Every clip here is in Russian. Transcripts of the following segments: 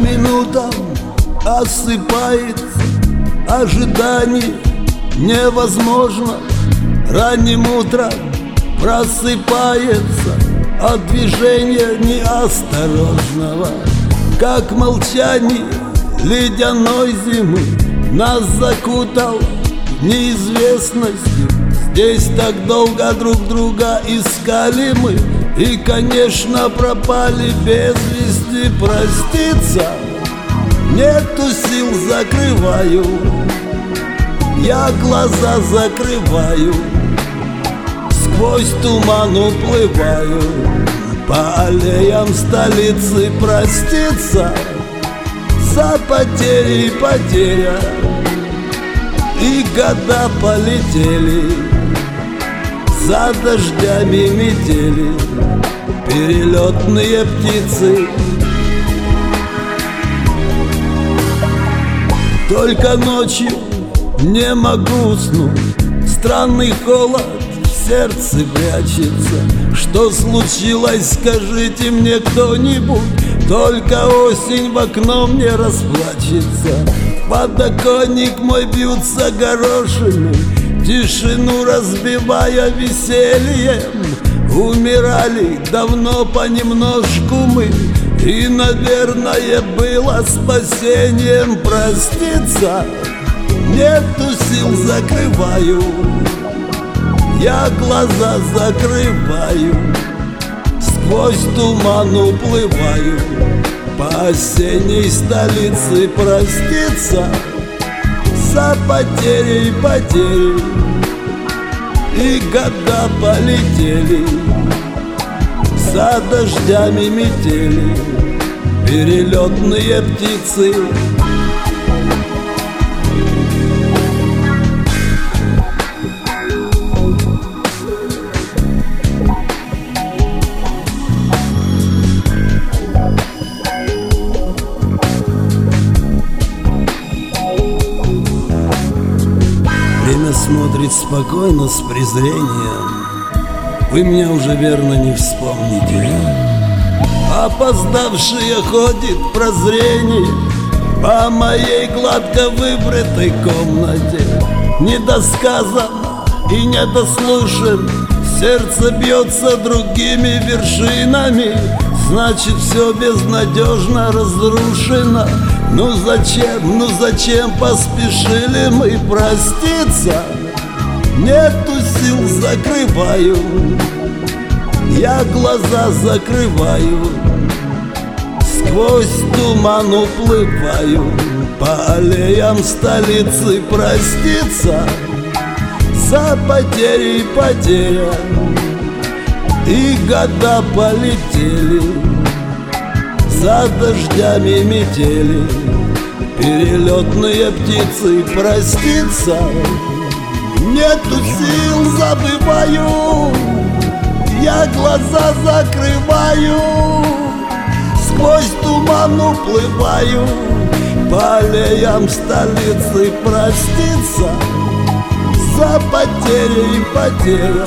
минутам осыпается. Ожидание невозможно. Ранним утром просыпается от движения неосторожного. Как молчание ледяной зимы нас закутал неизвестностью. Здесь так долго друг друга искали мы, и, конечно, пропали без вести. Проститься нету сил, закрываю, я глаза закрываю, сквозь туман уплываю по аллеям столицы. Проститься за потери и потеря, и года полетели за дождями метели, перелетные птицы. Только ночью не могу уснуть, странный холод в сердце прячется. Что случилось, скажите мне кто-нибудь, только осень в окно мне расплачется. Подоконник мой бьются горошины, тишину разбивая весельем. Умирали давно понемножку мы, и, наверное, было спасением. Проститься нету сил, закрываю, я глаза закрываю, сквозь туман уплываю по осенней столице. Проститься за потери и потери, и года полетели за дождями метели, перелетные птицы. Время смотрит спокойно, с презрением. Вы меня уже верно не вспомните. Опоздавшее ходит прозрение по моей гладко выбритой комнате. Недосказан и недослушан, сердце бьется другими вершинами. Значит, все безнадежно разрушено. Ну зачем поспешили мы? Проститься нету сил, закрываю, я глаза закрываю, сквозь туман уплываю по аллеям столицы. Проститься за потери и потеря, и года полетели за дождями метели, перелетные птицы. Проститься нету сил, забываю, я глаза закрываю, сквозь туман уплываю по аллеям столицы. Проститься за потери и потеря,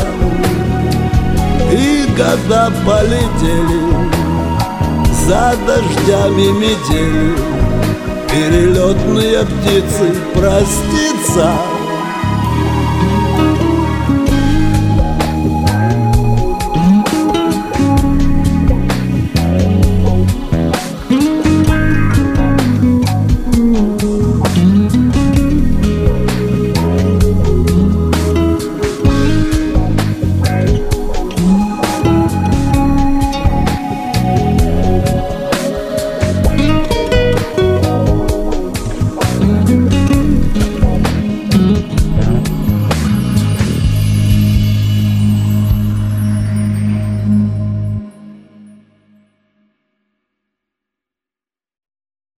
и года полетели за дождями метели, перелетные птицы. Проститься